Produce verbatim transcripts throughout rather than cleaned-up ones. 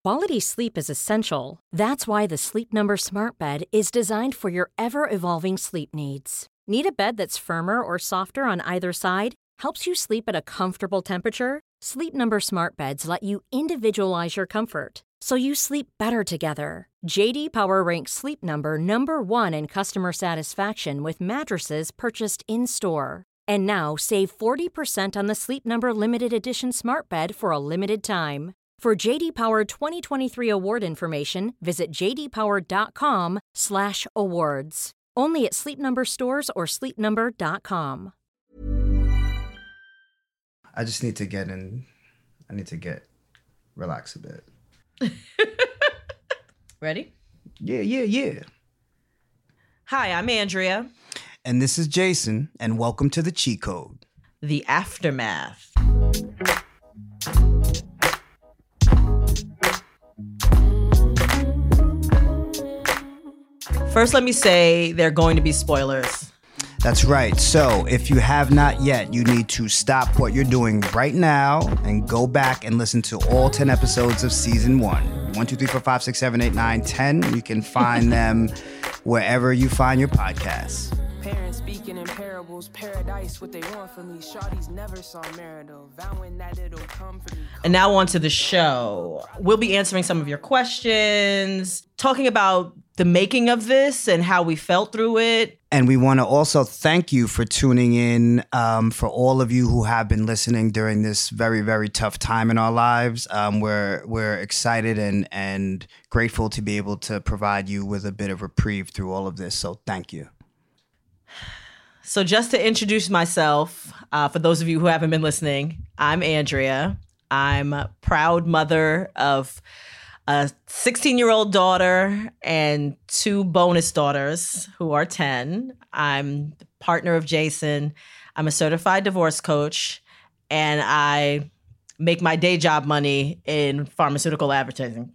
Quality sleep is essential. That's why the Sleep Number Smart Bed is designed for your ever-evolving sleep needs. Need a bed that's firmer or softer on either side? Helps you sleep at a comfortable temperature? Sleep Number Smart Beds let you individualize your comfort, so you sleep better together. J D Power ranks Sleep Number number one in customer satisfaction with mattresses purchased in-store. And now, save forty percent on the Sleep Number Limited Edition Smart Bed for a limited time. For J D Power twenty twenty-three award information, visit j d power dot com slash awards. Only at Sleep Number stores or sleep number dot com. I just need to get in. I need to get relax a bit. Ready? Yeah, yeah, yeah. Hi, I'm Andrea. And this is Jason, and welcome to The Cheat Code. The Aftermath. First, let me say there are going to be spoilers. That's right. So if you have not yet, you need to stop what you're doing right now and go back and listen to all ten episodes of season one. One, two, three, four, five, six, seven, eight, nine, ten. You can find them wherever you find your podcasts. Parents speaking in parables, paradise, what they want from me. Shawty's never saw marital, vowing that it'll come for me. And now on to the show. We'll be answering some of your questions, talking about the making of this and how we felt through it. And we want to also thank you for tuning in, um, for all of you who have been listening during this very, very tough time in our lives. Um, we're we're excited and, and grateful to be able to provide you with a bit of reprieve through all of this. So thank you. So just to introduce myself, uh, for those of you who haven't been listening, I'm Andrea. I'm a proud mother of a sixteen-year-old daughter and two bonus daughters who are ten. I'm the partner of Jason. I'm a certified divorce coach, and I make my day job money in pharmaceutical advertising.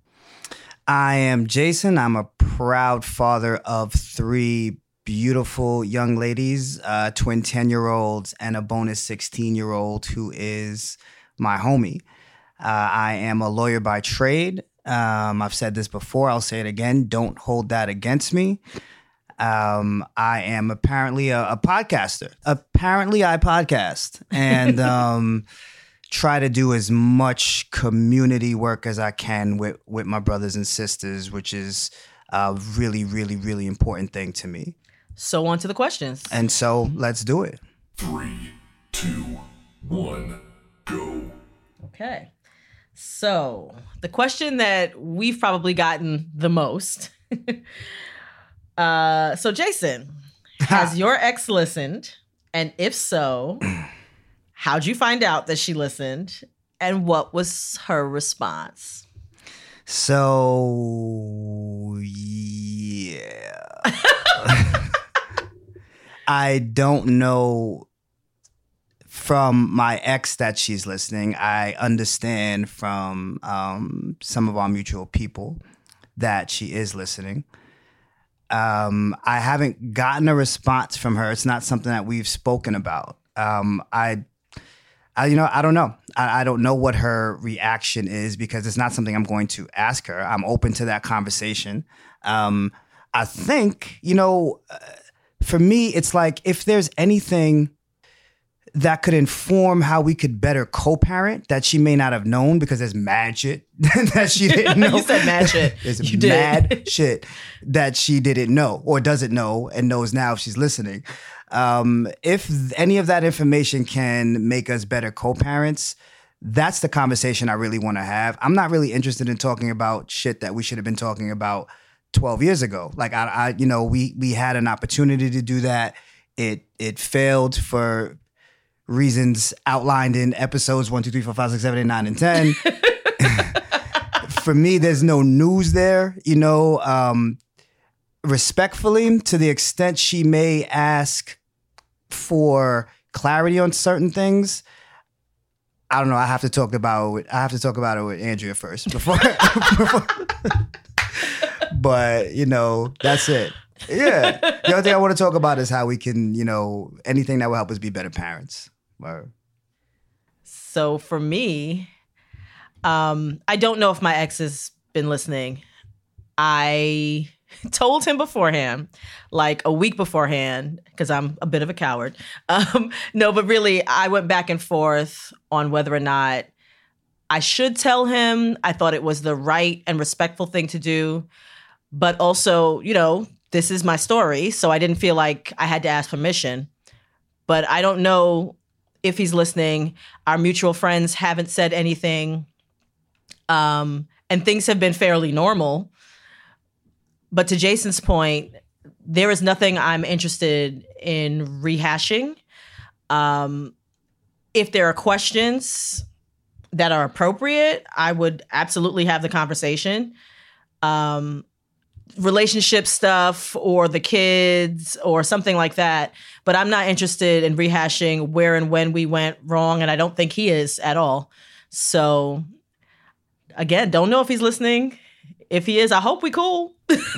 I am Jason. I'm a proud father of three beautiful young ladies, uh, twin ten-year-olds, and a bonus sixteen-year-old who is my homie. Uh, I am a lawyer by trade. Um, I've said this before. I'll say it again. Don't hold that against me. Um, I am apparently a, a podcaster. Apparently I podcast and um, try to do as much community work as I can with, with my brothers and sisters, which is a really, really, really important thing to me. So on to the questions. And so let's do it. Three, two, one, go. Okay. So the question that we've probably gotten the most. uh, so Jason, has your ex listened? And if so, how'd you find out that she listened? And what was her response? So, yeah. I don't know from my ex that she's listening. I understand from um, some of our mutual people that she is listening. Um, I haven't gotten a response from her. It's not something that we've spoken about. Um, I, I, you know, I don't know. I, I don't know what her reaction is because it's not something I'm going to ask her. I'm open to that conversation. Um, I think, you know, uh, for me, it's like if there's anything that could inform how we could better co-parent that she may not have known because there's mad shit that she didn't know. You said mad shit. There's you mad did. shit that she didn't know or doesn't know and knows now if she's listening. Um, if any of that information can make us better co-parents, that's the conversation I really want to have. I'm not really interested in talking about shit that we should have been talking about twelve years ago. Like I, I you know, we we had an opportunity to do that. It it failed for reasons outlined in episodes one, two, three, four, five, six, seven, eight, nine, and ten. For me, there's no news there, you know. Um, respectfully, to the extent she may ask for clarity on certain things, I don't know. I have to talk about it. I have to talk about it with Andrea first before. before but you know, that's it. Yeah. The other thing I want to talk about is how we can, you know, anything that will help us be better parents. Or... So for me, Um, I don't know if my ex has been listening. I told him beforehand, like a week beforehand, because I'm a bit of a coward. Um, no, but really, I went back and forth on whether or not I should tell him. I thought it was the right and respectful thing to do. But also, you know, this is my story, so I didn't feel like I had to ask permission. But I don't know if he's listening. Our mutual friends haven't said anything. Um, and things have been fairly normal. But to Jason's point, there is nothing I'm interested in rehashing. Um, if there are questions that are appropriate, I would absolutely have the conversation. Um, relationship stuff or the kids or something like that. But I'm not interested in rehashing where and when we went wrong. And I don't think he is at all. So again, don't know if he's listening. If he is, I hope we cool.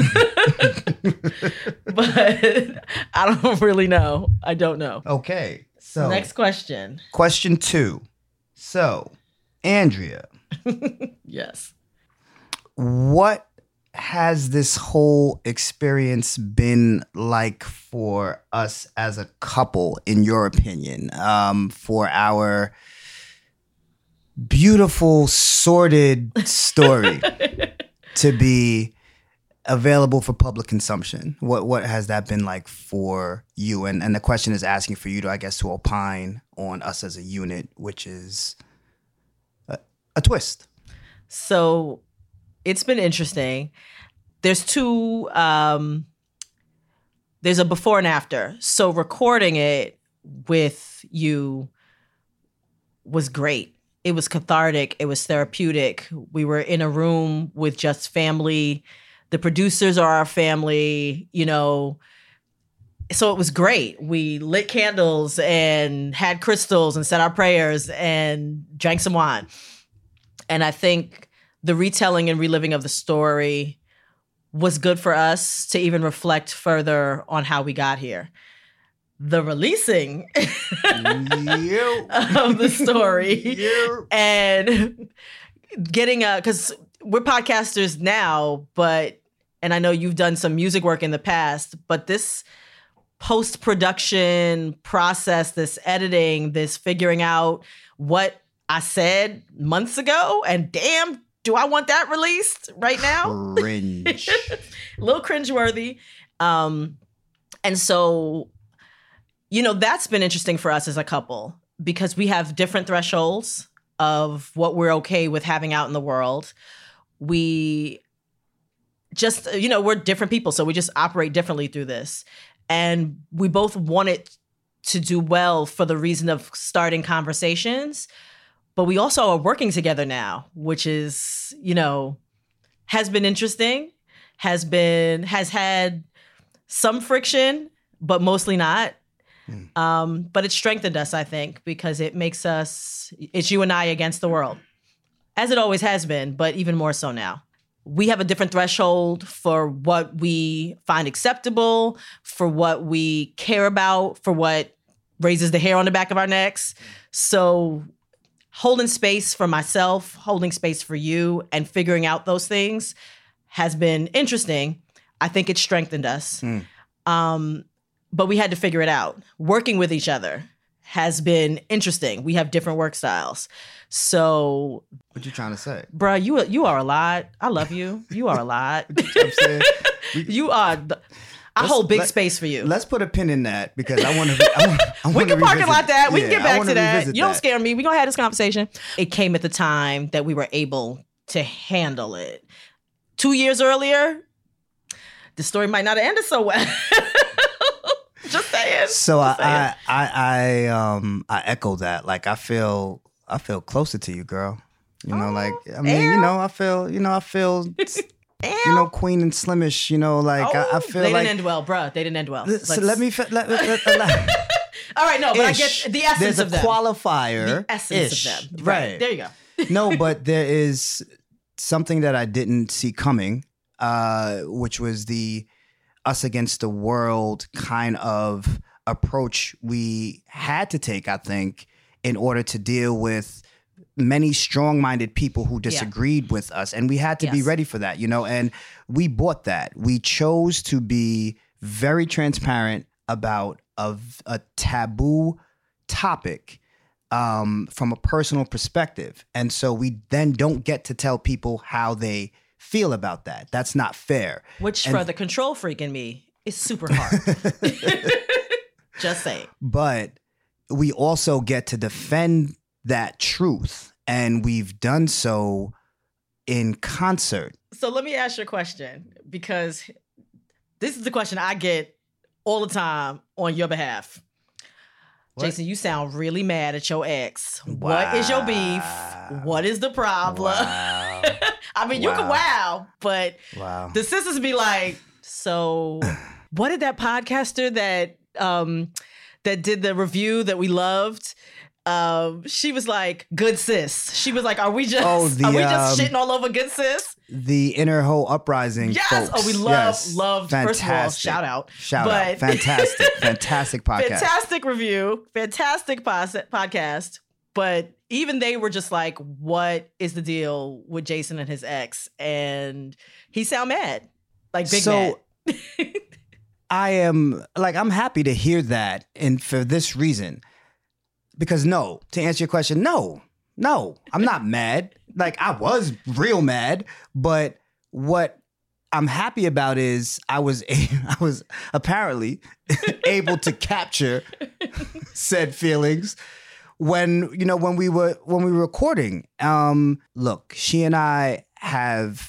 But I don't really know. I don't know. Okay. So Next question. Question two. So, Andrea. Yes. What has this whole experience been like for us as a couple, in your opinion, um, for our beautiful, sordid story to be available for public consumption? What what has that been like for you? And and the question is asking for you to, I guess, to opine on us as a unit, which is a, a twist. So it's been interesting. There's two, um, there's a before and after. So recording it with you was great. It was cathartic. It was therapeutic. We were in a room with just family. The producers are our family, you know. So it was great. We lit candles and had crystals and said our prayers and drank some wine. And I think the retelling and reliving of the story was good for us to even reflect further on how we got here. The releasing of the story and getting a, because we're podcasters now, but, and I know you've done some music work in the past, but this post-production process, this editing, this figuring out what I said months ago, and damn, do I want that released right now? Cringe. A little cringeworthy. Um, and so, you know, that's been interesting for us as a couple because we have different thresholds of what we're okay with having out in the world. We just, you know, we're different people, so we just operate differently through this. And we both want it to do well for the reason of starting conversations. But we also are working together now, which is, you know, has been interesting, has been, has had some friction, but mostly not. Mm. Um, but it strengthened us, I think, because it makes us, it's you and I against the world, as it always has been, but even more so now. We have a different threshold for what we find acceptable, for what we care about, for what raises the hair on the back of our necks. So holding space for myself, holding space for you, and figuring out those things has been interesting. I think it strengthened us. Mm. Um, but we had to figure it out. Working with each other has been interesting. We have different work styles. So what you trying to say? Bruh, you, you are a lot. I love you. You are a lot. I'm saying? We, you are... The, I hold big let, space for you. Let's put a pin in that because I want to. I want, we can parking lot that. We yeah, can get back to that. You that. don't scare me. We're going to have this conversation. It came at the time that we were able to handle it. Two years earlier, the story might not have ended so well. Just saying. So Just I, saying. I, I, I, um, I echo that. Like I feel, I feel closer to you, girl. You know, oh, like I mean, damn. you know, I feel, you know, I feel. Damn. You know, Queen and Slimish, you know, like, oh, I, I feel they like... They didn't end well, bruh. They didn't end well. So let me... Let, let, let, let, All right, no, but Ish. I get the essence There's of them. There's a qualifier. The essence Ish. of them. Right. right. There you go. No, but there is something that I didn't see coming, uh, which was the us against the world kind of approach we had to take, I think, in order to deal with many strong-minded people who disagreed yeah. with us, and we had to yes. be ready for that, you know, and we bought that. We chose to be very transparent about a, a taboo topic um, from a personal perspective. And so we then don't get to tell people how they feel about that. That's not fair. Which and, for the control freak in me is super hard. Just saying. But we also get to defend that truth. And we've done so in concert. So let me ask you a question, because this is the question I get all the time on your behalf. What? Jason, you sound really mad at your ex. Wow. What is your beef? What is the problem? Wow. I mean, wow. you can wow, but wow. the sisters be like, so what did that podcaster that um, that did the review that we loved? Um, she was like, good sis. She was like, are we just oh, the, are we just um, shitting all over good sis? The Inner Hoe Uprising. Yes. Folks. Oh, we love, yes. loved. Fantastic. First of all, shout out. Shout but, out. Fantastic. Fantastic podcast. Fantastic review. Fantastic pos- podcast. But even they were just like, what is the deal with Jason and his ex? And he sound mad. Like big so, mad. I am like, I'm happy to hear that. And for this reason. Because no, to answer your question, no, no, I'm not mad. Like I was real mad, but what I'm happy about is I was a, I was apparently able to capture said feelings when you know when we were when we were recording. Um, look, she and I have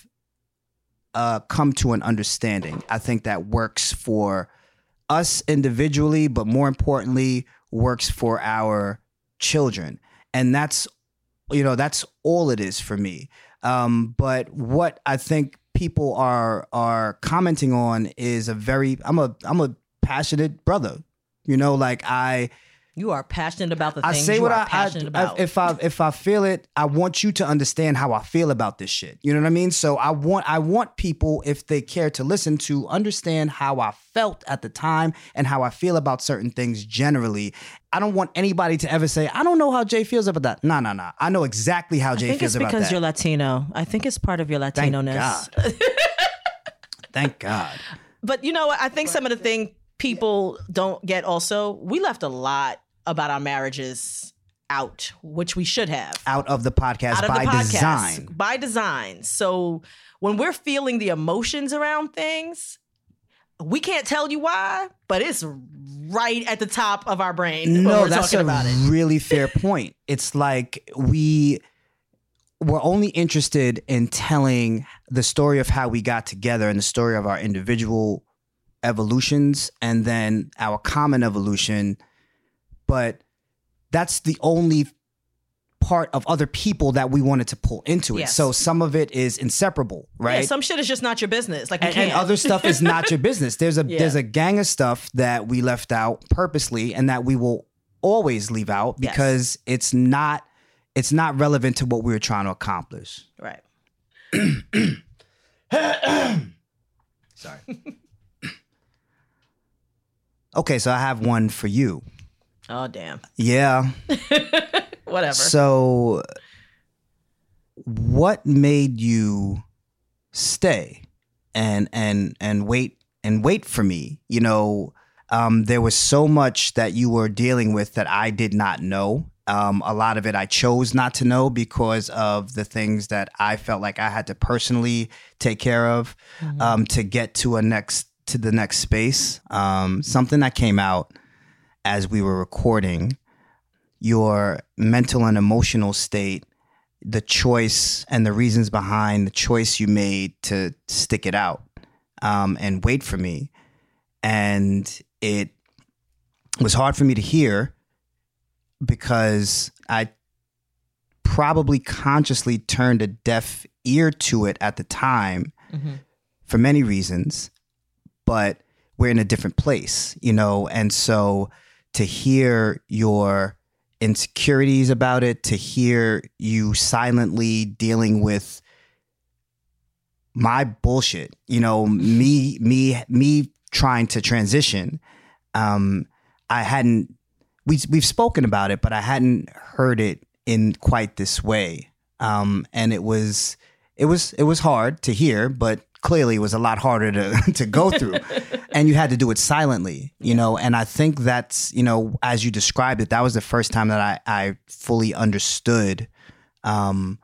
uh, come to an understanding. I think that works for us individually, but more importantly, works for our children. And that's, you know, that's all it is for me. Um, but what I think people are are commenting on is a very, I'm a I'm a passionate brother. You know, like I You are passionate about the I things say you what are I, passionate I, about. I, if I if I feel it, I want you to understand how I feel about this shit. You know what I mean? So I want I want people, if they care to listen, to understand how I felt at the time and how I feel about certain things generally. I don't want anybody to ever say, I don't know how Jay feels about that. No, no, no. I know exactly how Jay feels about that. I think it's because you're Latino. I think it's part of your Latino-ness. Thank God. Thank God. But you know what? I think some of the things people don't get also, we left a lot about our marriages out, which we should have. Out of the podcast out of by the podcast, design. By design. So when we're feeling the emotions around things, we can't tell you why, but it's right at the top of our brain. No, when we're that's talking a about it. really fair point. It's like we we're only interested in telling the story of how we got together and the story of our individual evolutions and then our common evolution. But that's the only part of other people that we wanted to pull into it. Yes. So some of it is inseparable, right? Yeah, some shit is just not your business. Like, and, and other stuff is not your business. There's a yeah. there's a gang of stuff that we left out purposely and that we will always leave out because yes. it's not it's not relevant to what we were trying to accomplish. Right. Sorry. Okay, so I have one for you. Oh, damn. Yeah. Whatever. So what made you stay and and and wait and wait for me? You know, um, there was so much that you were dealing with that I did not know. Um, a lot of it I chose not to know because of the things that I felt like I had to personally take care of mm-hmm. um, to get to a next to the next space. Um, something that came out as we were recording, your mental and emotional state, the choice and the reasons behind the choice you made to stick it out um, and wait for me. And it was hard for me to hear because I probably consciously turned a deaf ear to it at the time mm-hmm. for many reasons, but we're in a different place, you know? And so to hear your insecurities about it, to hear you silently dealing with my bullshit, you know, me, me, me trying to transition. Um, I hadn't, we, we've spoken about it, but I hadn't heard it in quite this way. Um, and it was it was it was hard to hear, but clearly it was a lot harder to to go through. And you had to do it silently, you know. And I think that's, you know, as you described it, that was the first time that I, I fully understood um,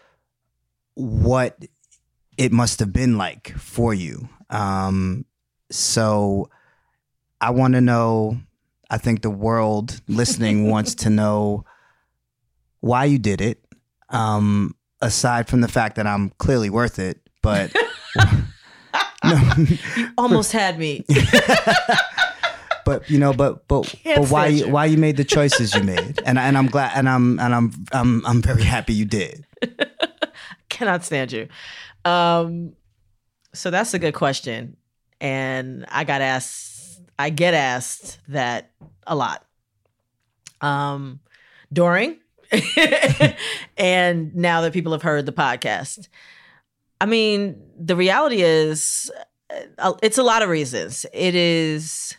what it must have been like for you. Um, so I want to know, I think the world listening wants to know why you did it. Um, aside from the fact that I'm clearly worth it, but no. You almost had me. But you know, but but Can't but why stand you, you. why you made the choices you made, and and I'm glad, and I'm and I'm I'm I'm very happy you did. Cannot stand you. Um, so that's a good question, and I got asked. I get asked that a lot. Um, during, and now that people have heard the podcast, I mean, the reality is, uh, it's a lot of reasons. It is.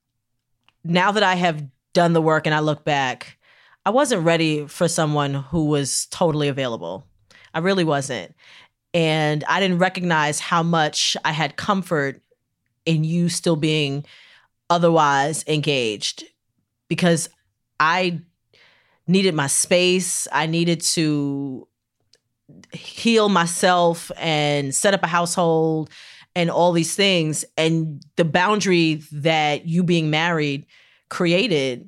Now that I have done the work and I look back, I wasn't ready for someone who was totally available. I really wasn't. And I didn't recognize how much I had comfort in you still being otherwise engaged, because I needed my space. I needed to heal myself and set up a household and all these things. And the boundary that you being married created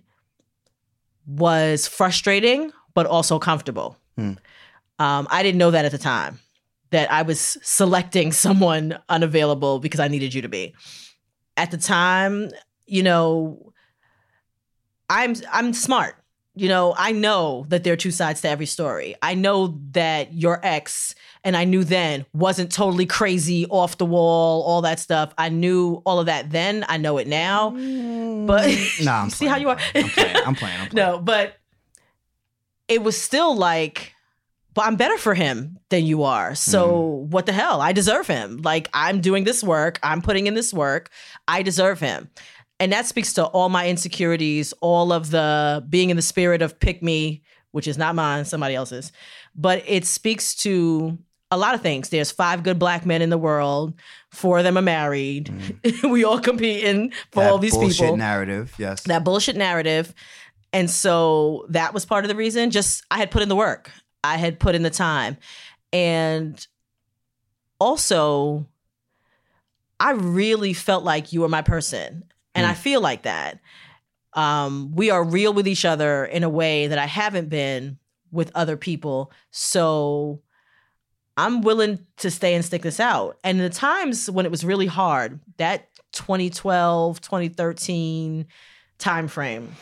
was frustrating, but also comfortable. Hmm. Um, I didn't know that at the time, that I was selecting someone unavailable because I needed you to be. At the time, you know, I'm I'm smart. You know, I know that there are two sides to every story. I know that your ex, and I knew then, wasn't totally crazy, off the wall, all that stuff. I knew all of that then. I know it now. But No, I'm see playing, how you are? I'm playing. I'm playing. I'm playing. No, but it was still like, but I'm better for him than you are. So Mm. what the hell? I deserve him. Like, I'm doing this work. I'm putting in this work. I deserve him. And that speaks to all my insecurities, all of the being in the spirit of pick me, which is not mine, somebody else's. But it speaks to a lot of things. There's five good black men in the world. Four of them are married. Mm. We all competing for That all these bullshit people. narrative, yes. That bullshit narrative. And so that was part of the reason. Just, I had put in the work. I had put in the time. And also, I really felt like you were my person. And mm. I feel like that. Um, we are real with each other in a way that I haven't been with other people. So I'm willing to stay and stick this out. And the times when it was really hard, that twenty twelve, twenty thirteen time frame,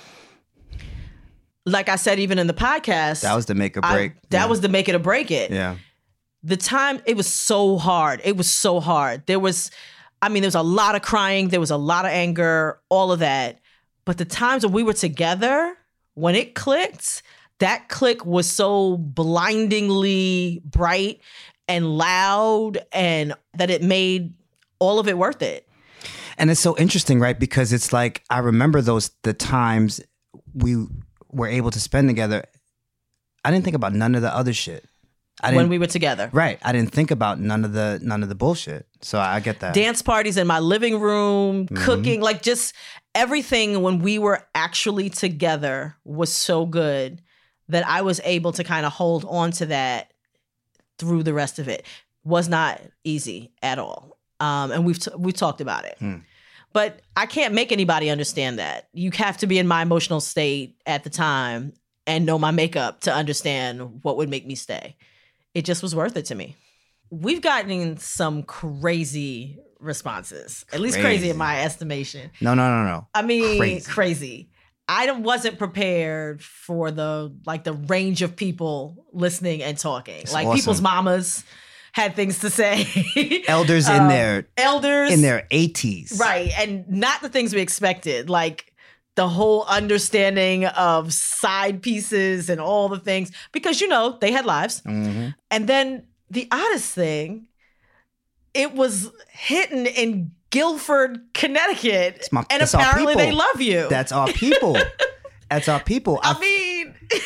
like I said, even in the podcast, That was the make or I- break. that yeah. was the make it or break it. Yeah. The time, it was so hard. It was so hard. There was, I mean, there was a lot of crying. There was a lot of anger, all of that. But the times when we were together, when it clicked, that click was so blindingly bright and loud, and that it made all of it worth it. And it's so interesting, right? Because it's like, I remember those, the times we were able to spend together. I didn't think about none of the other shit. I didn't, When we were together. right. I didn't think about none of the, none of the bullshit. So I get that. Dance parties in my living room, Mm-hmm. cooking, like just everything when we were actually together was so good that I was able to kind of hold on to that through the rest of it. Was not easy at all. Um, and we've t- we've talked about it. Hmm. But I can't make anybody understand that. You have to be in my emotional state at the time and know my makeup to understand what would make me stay. It just was worth it to me. We've gotten some crazy responses, at least crazy Crazy. in my estimation. No, no, no, no. I mean, Crazy. crazy. I don't- wasn't prepared for the like the range of people listening and talking. It's like awesome. people's mamas had things to say. Elders in Um, their elders in their eighties. right, and not the things we expected. Like the whole understanding of side pieces and all the things, because you know they had lives. Mm-hmm. And then the oddest thing, it was hidden in Guilford, Connecticut, It's my- and that's our apparently they people. love you. That's our people. That's our people. I I- mean,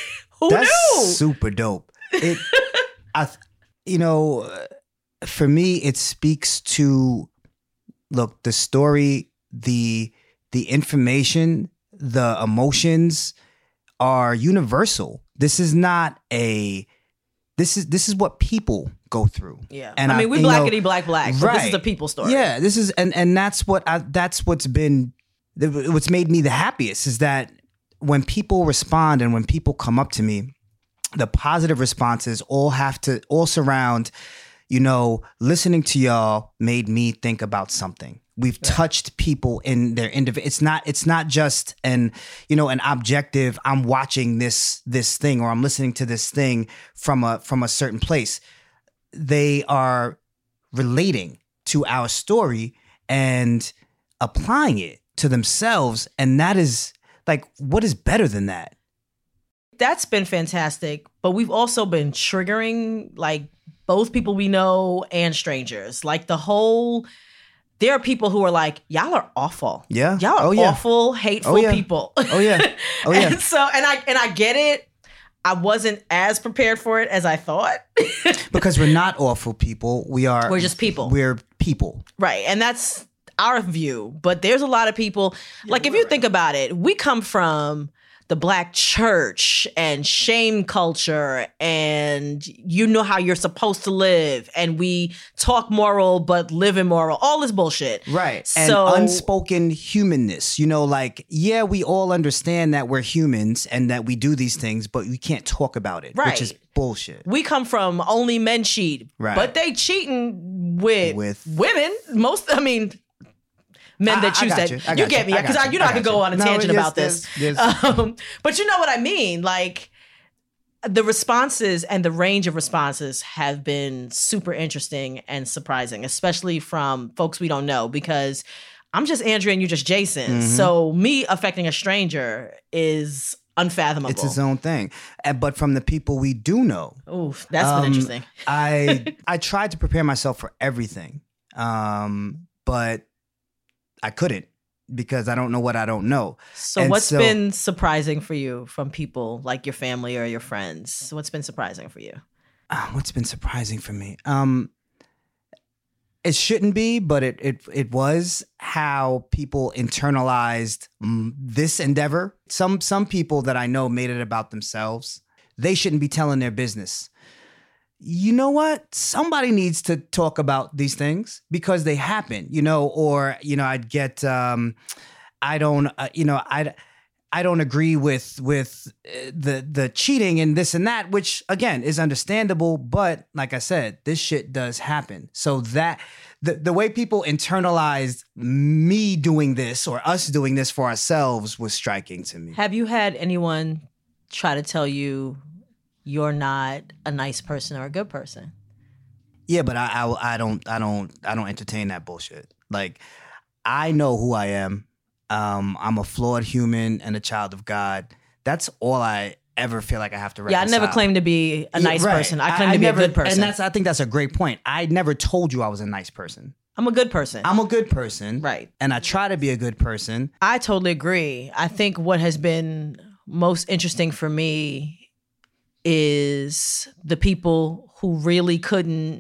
Who That's knew? super dope. It, I, you know, for me, it speaks to, look, the story, the the information, the emotions are universal. This is not a. This is this is what people go through. Yeah, and I mean, we you know, blackity black black, but right. this is a people story. Yeah, this is, and and that's what I, that's what's been, what's made me the happiest is that when people respond and when people come up to me, the positive responses all have to all surround, you know, listening to y'all made me think about something. We've yeah. touched people in their individual. It's not. It's not just an, you know, an objective. I'm watching this this thing or I'm listening to this thing from a from a certain place. They are relating to our story and applying it to themselves, and that is like, what is better than that? That's been fantastic. But we've also been triggering like both people we know and strangers. Like the whole. There are people who are like, y'all are awful. Yeah. Y'all are oh, yeah. awful, hateful oh, yeah. people. Oh yeah. Oh yeah. and so and I and I get it. I wasn't as prepared for it as I thought. Because we're not awful people. We are We're just people. We're people. Right. And that's our view. But there's a lot of people, yeah, like if you right. think about it, we come from the Black church and shame culture, and you know how you're supposed to live, and we talk moral but live immoral, all this bullshit. Right. So, and unspoken humanness, you know, like, yeah, we all understand that we're humans and that we do these things, but we can't talk about it, right. which is bullshit. We come from only men cheat, right. but they cheating with, with women. Most, I mean... Men that choose I, I that. You, you get you. me. Because you. you know I, I could go on a no, tangent yes, about this. Yes, yes. Um, but you know what I mean? Like, the responses and the range of responses have been super interesting and surprising, especially from folks we don't know, because I'm just Andrea and you just Jason. Mm-hmm. So me affecting a stranger is unfathomable. It's its own thing. But from the people we do know. Oof, that's um, been interesting. I I tried to prepare myself for everything. Um, but I couldn't, because I don't know what I don't know. So and what's so, been surprising for you from people like your family or your friends? What's been surprising for you? Uh, what's been surprising for me? Um, it shouldn't be, but it it it was how people internalized mm, this endeavor. Some some people that I know made it about themselves. They shouldn't be telling their business. You know what? Somebody needs to talk about these things because they happen, you know, or, you know, I'd get, um, I don't, uh, you know, I I don't agree with, with the, the cheating and this and that, which again is understandable. But like I said, this shit does happen. So that the, the way people internalized me doing this or us doing this for ourselves was striking to me. Have you had anyone try to tell you you're not a nice person or a good person? Yeah, but I, I, I don't, I don't, I don't entertain that bullshit. Like, I know who I am. Um, I'm a flawed human and a child of God. That's all I ever feel like I have to reconcile. Yeah, I never claimed to be a nice yeah, right. person. I claim I, to I be never, a good person. And that's, I think that's a great point. I never told you I was a nice person. I'm a good person. I'm a good person. Right. And I try to be a good person. I totally agree. I think what has been most interesting for me is the people who really couldn't,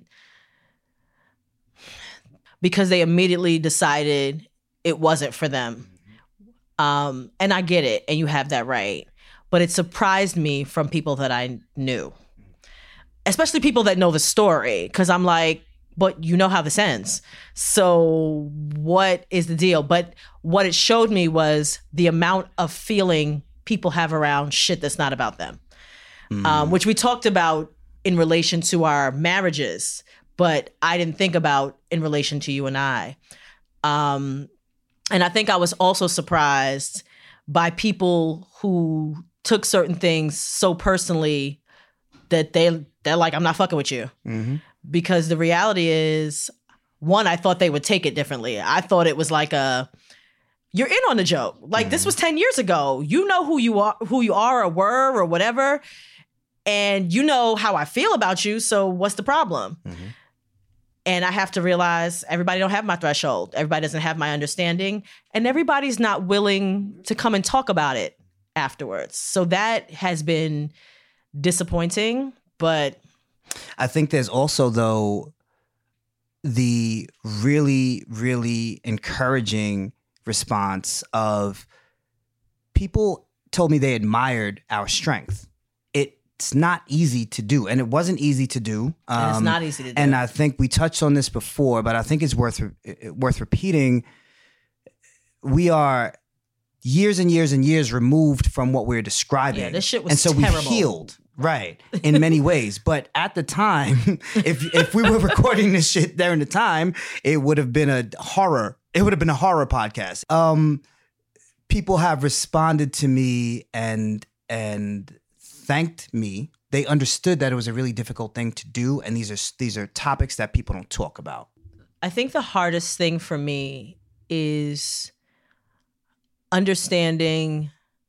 because they immediately decided it wasn't for them. Um, and I get it, and you have that right. But it surprised me from people that I knew, especially people that know the story, because I'm like, but you know how this ends. So what is the deal? But what it showed me was the amount of feeling people have around shit that's not about them. Mm. Um, which we talked about in relation to our marriages, but I didn't think about in relation to you and I. Um, and I think I was also surprised by people who took certain things so personally that they, they're like, I'm not fucking with you. Mm-hmm. Because the reality is, one, I thought they would take it differently. I thought it was like a, you're in on the joke. Like, mm-hmm. This was ten years ago. You know who you are, who you are or were or whatever. And you know how I feel about you, so what's the problem? Mm-hmm. And I have to realize everybody don't have my threshold. Everybody doesn't have my understanding. And everybody's not willing to come and talk about it afterwards. So that has been disappointing, but I think there's also, though, the really, really encouraging response of people told me they admired our strength. It's not easy to do, and it wasn't easy to do. Um, and it's not easy to do. And I think we touched on this before, but I think it's worth worth repeating. We are years and years and years removed from what we're describing. Yeah, this shit was and so terrible. we healed, right, in many ways. But at the time, if if we were recording this shit during the time, it would have been a horror. It would have been a horror podcast. Um, people have responded to me and and. thanked me. They understood that it was a really difficult thing to do, and these are these are topics that people don't talk about. I think the hardest thing for me is understanding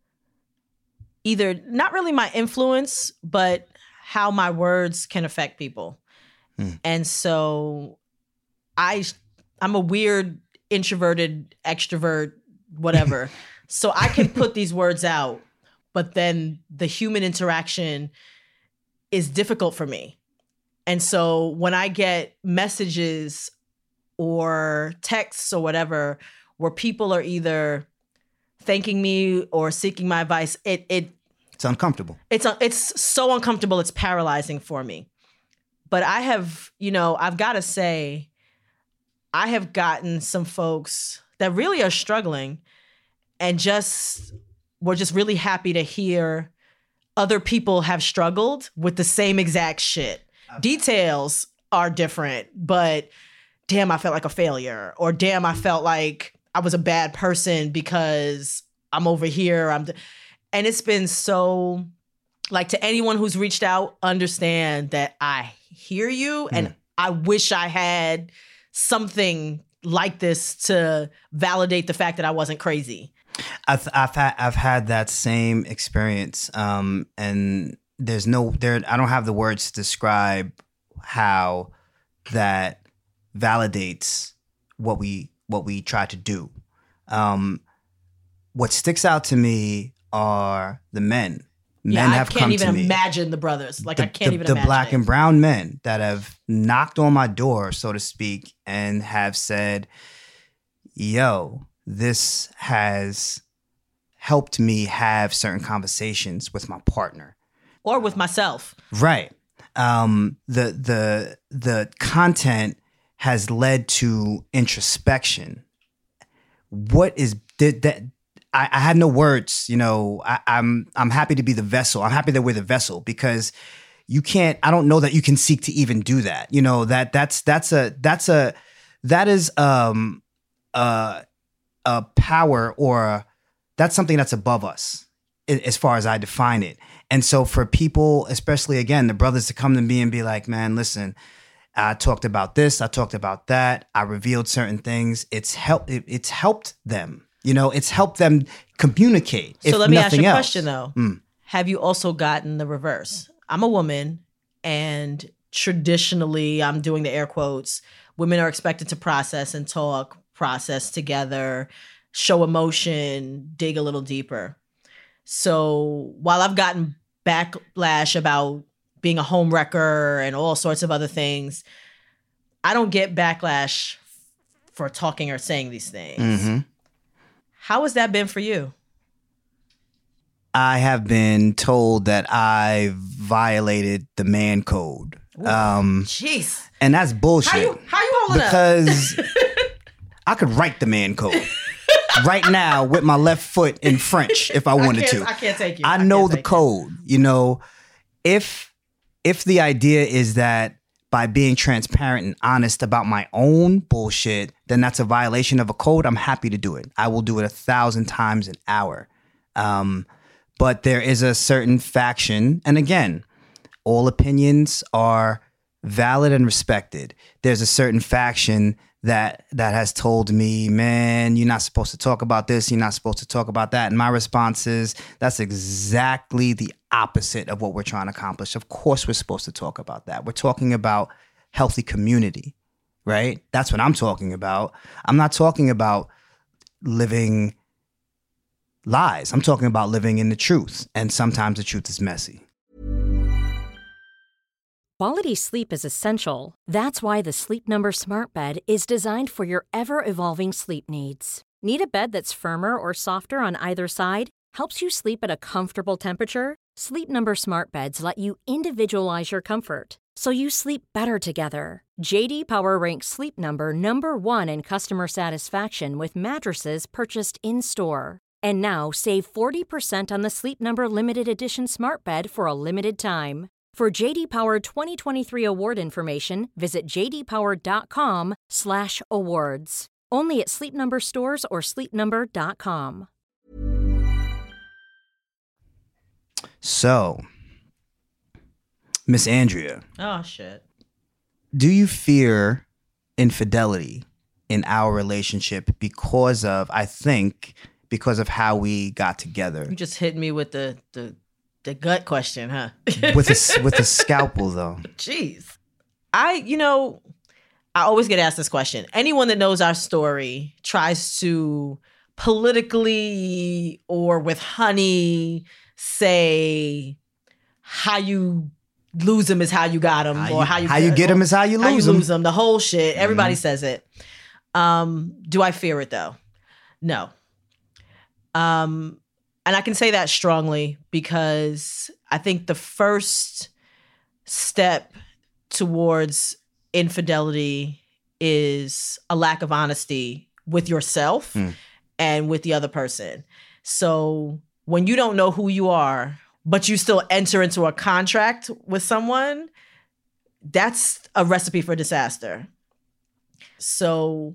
either not really my influence, but how my words can affect people. Mm. And so I I'm a weird introverted extrovert, whatever. So I can put these words out, but then the human interaction is difficult for me. And so when I get messages or texts or whatever, where people are either thanking me or seeking my advice, it it it's uncomfortable. It's it's so uncomfortable. It's paralyzing for me. But I have, you know, I've got to say, I have gotten some folks that really are struggling and just we're just really happy to hear other people have struggled with the same exact shit. Okay. Details are different, but damn, I felt like a failure, or damn, I felt like I was a bad person because I'm over here. I'm, th- and it's been so, like, to anyone who's reached out, understand that I hear you, mm. and I wish I had something like this to validate the fact that I wasn't crazy. I've I've had I've had that same experience, um, and there's no there. I don't have the words to describe how that validates what we what we try to do. Um, what sticks out to me are the men. Men yeah, have I can't come even to me. imagine the brothers. Like the, I can't the, even the imagine black it. and brown men that have knocked on my door, so to speak, and have said, "Yo, this has helped me have certain conversations with my partner or with myself." Right. Um, the the the content has led to introspection. What is did that? I, I had no words. You know, I, I'm I'm happy to be the vessel. I'm happy that we're the vessel, because you can't. I don't know that you can seek to even do that. You know, that that's that's a that's a that is um uh. a power, or that's something that's above us as far as I define it. And so for people, especially again, the brothers, to come to me and be like, man, listen, I talked about this, I talked about that, I revealed certain things. It's helped, it, it's helped them, you know, it's helped them communicate. So let me ask you a else. question though. Mm. Have you also gotten the reverse? I'm a woman, and traditionally, I'm doing the air quotes, women are expected to process and talk, process together, show emotion, dig a little deeper. So while I've gotten backlash about being a home wrecker and all sorts of other things, I don't get backlash for talking or saying these things. Mm-hmm. How has that been for you? I have been told that I violated the man code. Ooh, um, jeez. And that's bullshit. How you, how you holding because up? I could write the man code right now with my left foot in French if I wanted I to. I can't take you. I, I know the take code. You. you know, if if the idea is that by being transparent and honest about my own bullshit, then that's a violation of a code, I'm happy to do it. I will do it a thousand times an hour. Um, but there is a certain faction, and again, all opinions are valid and respected. There's a certain faction that that has told me, man, you're not supposed to talk about this, you're not supposed to talk about that. And my response is, that's exactly the opposite of what we're trying to accomplish. Of course we're supposed to talk about that. We're talking about healthy community, right? That's what I'm talking about. I'm not talking about living lies. I'm talking about living in the truth. And sometimes the truth is messy. Quality sleep is essential. That's why the Sleep Number Smart Bed is designed for your ever-evolving sleep needs. Need a bed that's firmer or softer on either side? Helps you sleep at a comfortable temperature? Sleep Number Smart Beds let you individualize your comfort, so you sleep better together. J D Power ranks Sleep Number number one in customer satisfaction with mattresses purchased in-store. And now, save forty percent on the Sleep Number Limited Edition Smart Bed for a limited time. For J D Power twenty twenty-three award information, visit j d power dot com slash awards. Only at Sleep Number stores or sleep number dot com. So, Miss Andrea. Oh, shit. Do you fear infidelity in our relationship because of, I think, because of how we got together? You just hit me with the the, the gut question, huh? with a, with a scalpel, though. Jeez. I, you know, I always get asked this question. Anyone that knows our story tries to politically or with honey say how you lose them is how you got them, how or you, how you how you get them is how you lose how you them. lose them. The whole shit. Everybody Mm-hmm. says it. Um, do I fear it though? No. Um, and I can say that strongly because I think the first step towards infidelity is a lack of honesty with yourself Mm. and with the other person. So when you don't know who you are, but you still enter into a contract with someone, that's a recipe for disaster. So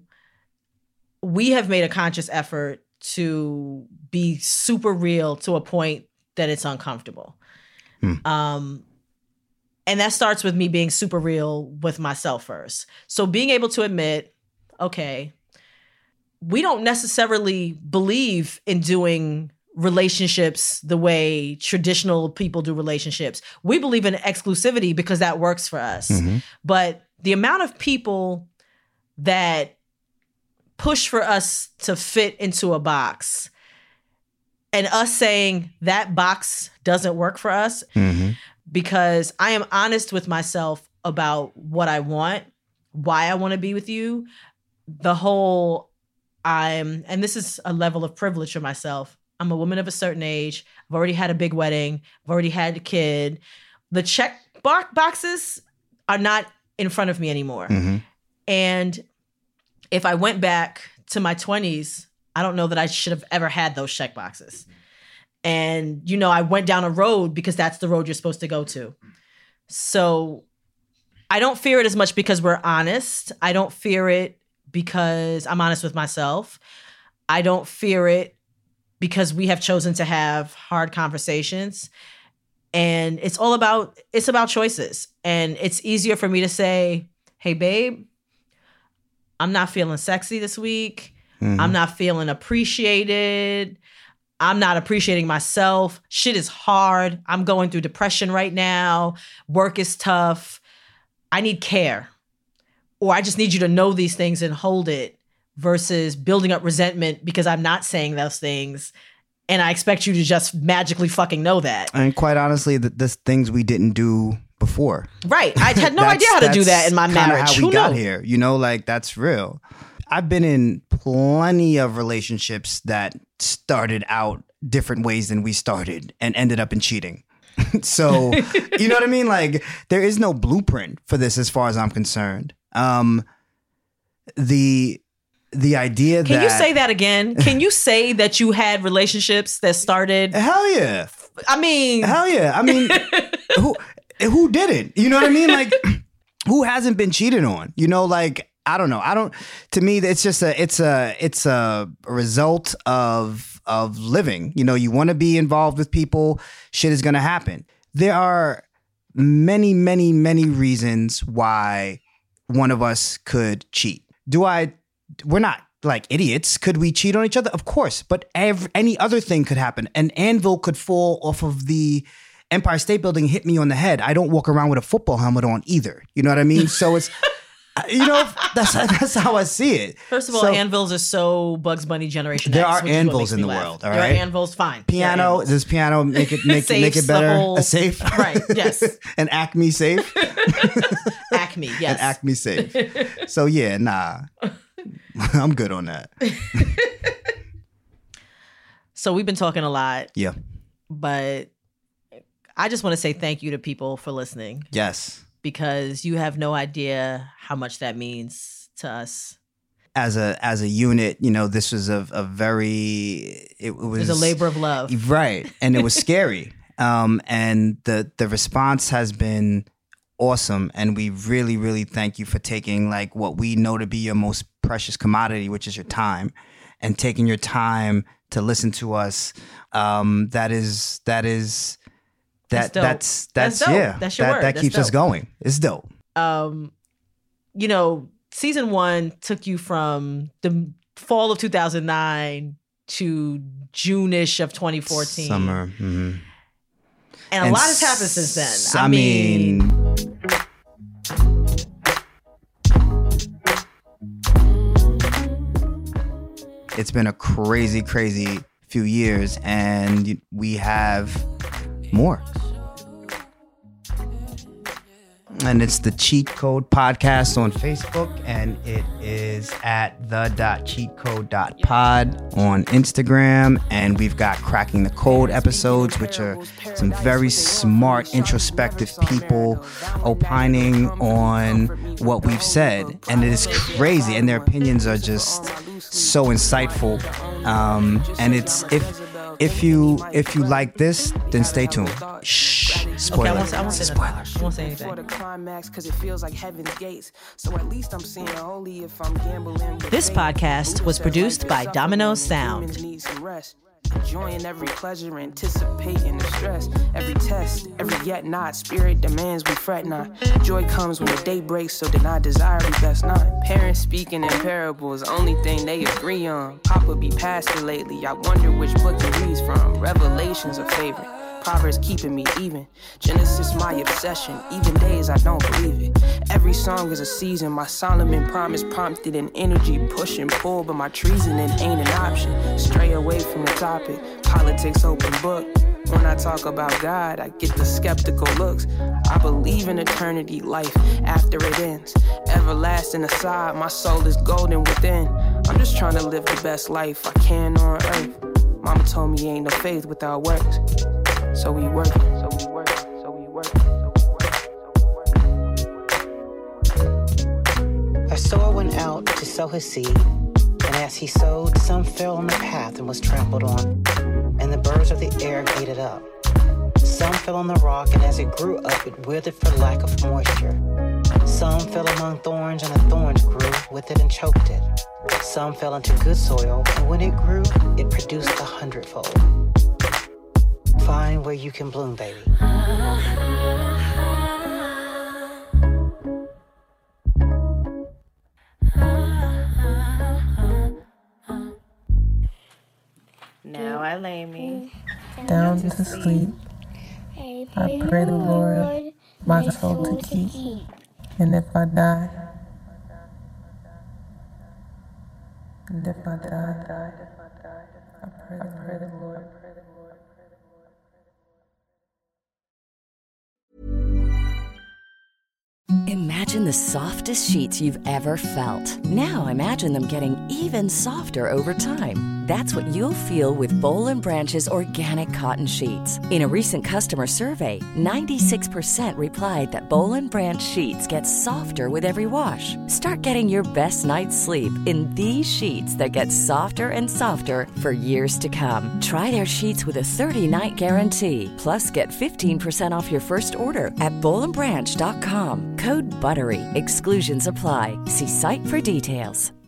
we have made a conscious effort to be super real to a point that it's uncomfortable. Hmm. Um, and that starts with me being super real with myself first. So being able to admit, okay, we don't necessarily believe in doing relationships the way traditional people do relationships. We believe in exclusivity because that works for us. Mm-hmm. But the amount of people that push for us to fit into a box and us saying that box doesn't work for us, Mm-hmm. because I am honest with myself about what I want, why I want to be with you. The whole I'm, and this is a level of privilege for myself. I'm a woman of a certain age. I've already had a big wedding. I've already had a kid. The check bo- boxes are not in front of me anymore. Mm-hmm. And if I went back to my twenties, I don't know that I should have ever had those check boxes. And, you know, I went down a road because that's the road you're supposed to go to. So I don't fear it as much because we're honest. I don't fear it because I'm honest with myself. I don't fear it because we have chosen to have hard conversations. And it's all about, it's about choices. And it's easier for me to say, hey, babe, I'm not feeling sexy this week. Mm-hmm. I'm not feeling appreciated. I'm not appreciating myself. Shit is hard. I'm going through depression right now. Work is tough. I need care. Or I just need you to know these things and hold it, versus building up resentment because I'm not saying those things and I expect you to just magically fucking know that. And quite honestly, the, the things we didn't do before. Right. I had no That's- idea how to do that's that in my kinda marriage. how we Who got knew? here, you know, like that's real. I've been in plenty of relationships that started out different ways than we started and ended up in cheating. So, you know what I mean? Like there is no blueprint for this as far as I'm concerned. Um, the the idea Can that you say that again? Can you say that you had relationships that started? hell yeah, I mean, hell yeah. I mean, who who didn't? You know what I mean? Like who hasn't been cheated on? You know, like I don't know. I don't. To me, it's just a it's a it's a result of of living. You know, you want to be involved with people. Shit is gonna happen. There are many, many, many reasons why one of us could cheat. Do I? We're not like idiots. Could we cheat on each other? Of course. But every, any other thing could happen. An anvil could fall off of the Empire State Building and hit me on the head. I don't walk around with a football helmet on either. You know what I mean? So it's You know, that's that's how I see it. First of all, So, anvils are so Bugs Bunny Generation There X, are which is what anvils makes in me the laugh. world, all There right? are anvils, fine. There are piano. anvils. Does piano make it make, Safes make it the better? whole- A safe, Right, yes. An Acme safe. Acme, yes. An Acme safe. So yeah, nah, I'm good on that. So we've been talking a lot, Yeah. but I just want to say thank you to people for listening, Yes. because you have no idea how much that means to us. As a as a unit, you know, this was a, a very it was It's a labor of love. right, and it was scary. Um, and the the response has been awesome, and we really really thank you for taking like what we know to be your most precious commodity, which is your time, and taking your time to listen to us. Um, that is that is that That's dope. that's that's, That's dope. yeah That's your that word. that That's keeps us dope. going. It's dope. Um, you know, season one took you from the fall of two thousand nine to June-ish of twenty fourteen. Summer. mhm. And a And lot has happened since then. s- I, mean, it's been a crazy, crazy few years, and we have more. And it's the Cheat Code Podcast on Facebook, and it is at the cheat code pod on Instagram. And we've got Cracking the Code episodes, which are some very smart, introspective people opining on what we've said. And it is crazy, and their opinions are just so insightful. Um, and it's if if you if you like this, then stay tuned. Shh, spoiler. okay, I won't, I won't say Spoiler. nothing. I won't say anything. For the climax, cause it feels like heaven's gates. So at least I'm seeing holy if I'm gambling with This fate. podcast Who was said produced life by is Domino suffering when Sound. humans need some rest? Enjoying every pleasure, anticipating the stress. Every test, every yet not. Spirit demands we fret not. Joy comes when the day breaks, so deny desire we best not. Parents speaking in parables, only thing they agree on. Papa be pastor lately, I wonder which book he reads from. Revelation's a favorite. Proverbs keeping me even. Genesis my obsession. Even days I don't believe it. Every song is a season. My Solomon promise prompted an energy push and pull, but my treason ain't an option. Stray away from the topic. Politics open book. When I talk about God, I get the skeptical looks. I believe in eternity, life after it ends. Everlasting aside, my soul is golden within. I'm just trying to live the best life I can on earth. Mama told me ain't no faith without works. So we work, so we work, so we work, so we work, so we work. A sower went out to sow his seed, and as he sowed, some fell on the path and was trampled on, and the birds of the air ate it up. Some fell on the rock, and as it grew up, it withered for lack of moisture. Some fell among thorns, and the thorns grew with it and choked it. Some fell into good soil, and when it grew, it produced a hundredfold. Find where you can bloom, baby. Now I lay me down to sleep. I pray the Lord my soul to keep. And if I die, and if I die, I pray the, pray the Lord. Imagine the softest sheets you've ever felt. Now imagine them getting even softer over time. That's what you'll feel with Boll and Branch's organic cotton sheets. In a recent customer survey, ninety-six percent replied that Boll and Branch sheets get softer with every wash. Start getting your best night's sleep in these sheets that get softer and softer for years to come. Try their sheets with a thirty-night guarantee. Plus, get fifteen percent off your first order at boll and branch dot com. Code BUTTERY. Exclusions apply. See site for details.